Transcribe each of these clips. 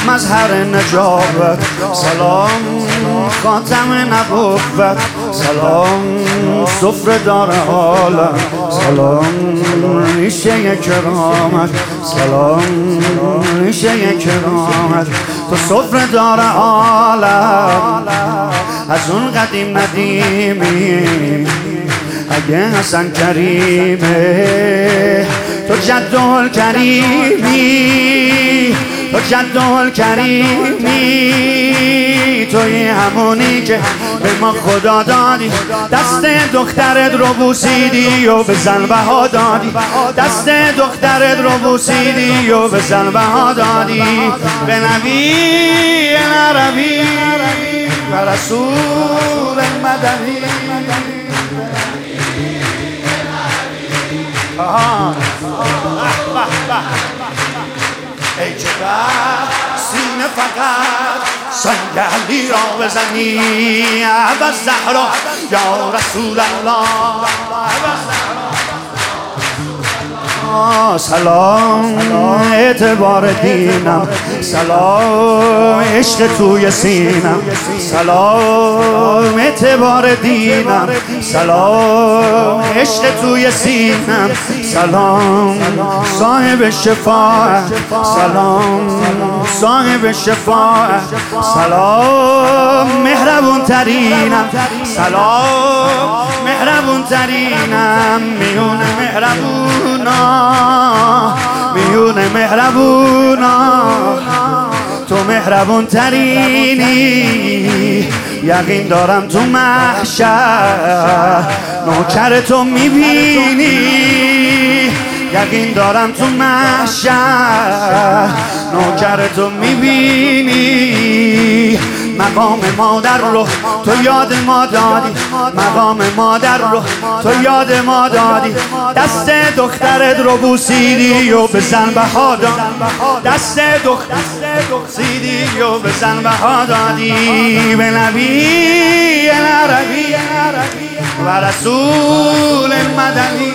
مظهر نجابت، سلام خاتم نبوت، سلام سفره دار عالم، سلام ریشه کرامت، سلام ریشه کرامت، تو سفره دار عالم، از اون قدیم ندیمی اگه حسن کریمه، تو جدول کریمی، تو جدول کریمی، توی همونی که به ما خدا دادی، دست دخترت رو بوسیدی و به زن بها دادی، دست دخترت رو بوسیدی و به زن بها دادی، به نبی عربی و رسول مدنی. ای که بر سینه فقط سنگلی را بزنی، ابا زهرا یا رسول الله. سلام اعتبار دینم، سلام عشق توی سینم، سلام اعتبار دینم، سلام عشق توی سینم، سلام صاحب شفاعت، سلام صاحب شفاعت، سلام مهربون ترینم، سلام مهربون ترینم، میون مهربونا، میون مهربونا، تو مهربون ترینی، یقین دارم تو محشر نوکر تو میبینی، یقین دارم تو محشر نوکر تو میبینی، مقام مادر رو تو یاد ما دادی، مقام مادر رو تو یاد ما دادی، دست دخترت رو بوسیدی و به زن بها دادی، دست دخترت رو بوسیدی و به زن بها دادی، به نبی عربی و رسول مدنی.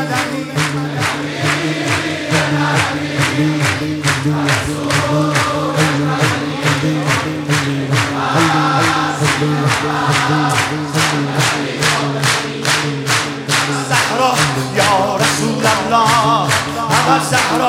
زهرا یا رسول الله، ابا زهرا.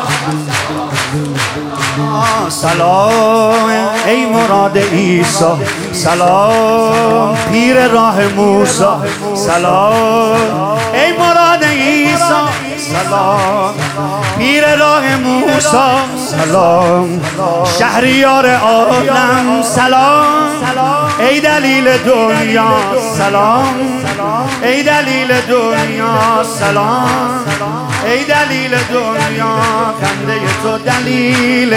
سلام ای مراد عیسی، سلام پیر راه موسی، سلام ای مراد عیسی، سلام پیر راه موسی، سلام شهریار عالم، سلام ای دلیل دنیا، سلام ای دلیل دنیا، سلام ای دلیل دنیا، خنده تو دلیل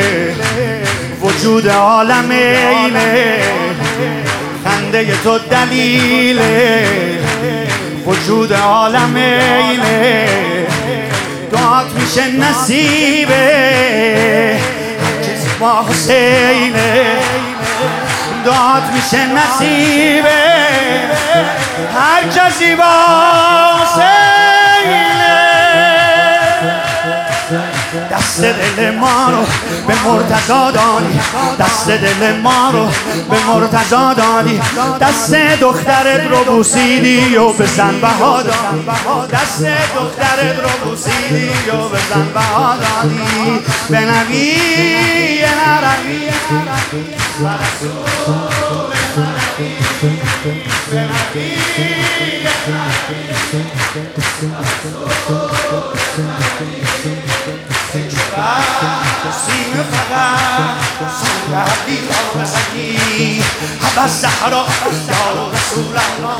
وجود عالم اینه، خنده تو دلیل وجود عالم اینه، دعات میشه نصیبه کسی با حسینه، دعات میشه نصیبه هر کسی با حسینه، دست دل ما رو به مرتضی دادی، دست دل ما رو به مرتضی دادی، دست دخترت رو بوسیدی و به زن بها دادی، دست دخترت رو بوسیدی و به زن بها دادی، به نبی عربی و رسول مدنی، به نبی سینه فقط سنگلی را بزنی، ابا زهرا یا رسول الله.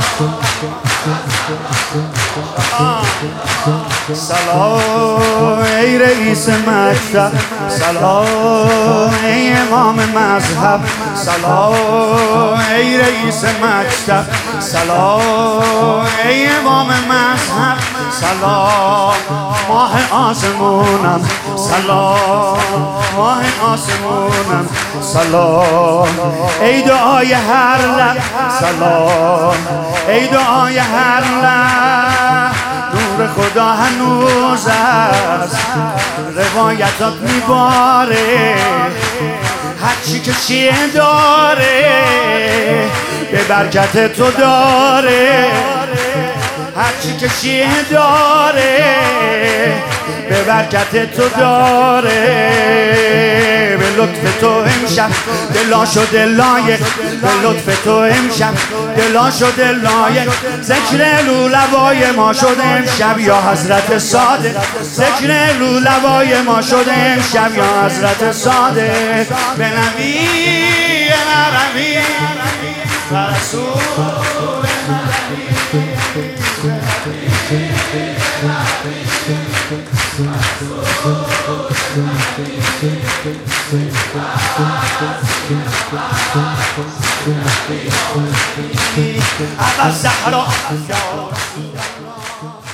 سلام ای رئیس مکتب، سلام ای امام مذهب، سلام ای رئیس مکتب، سلام ای امام مذهب، سلام ماه آسمونم، سلام ماه آسمونم، سلام ای دعای هر لب، سلام ای دعای هر لب، نور خدا هنوز است روایتات میباره، هرچی که چیه داره به برکت تو داره، هرچی که چیه داره به برکت تو داره. به لطف تو امشب دلا شده لایق، به لطف تو امشب دلا شده لایق. ذکر لولوای ما شده امشب یا حضرت صادق، ذکر لولوای ما شده امشب یا حضرت صادق. به نبی عربی و رسول عبا الزهرا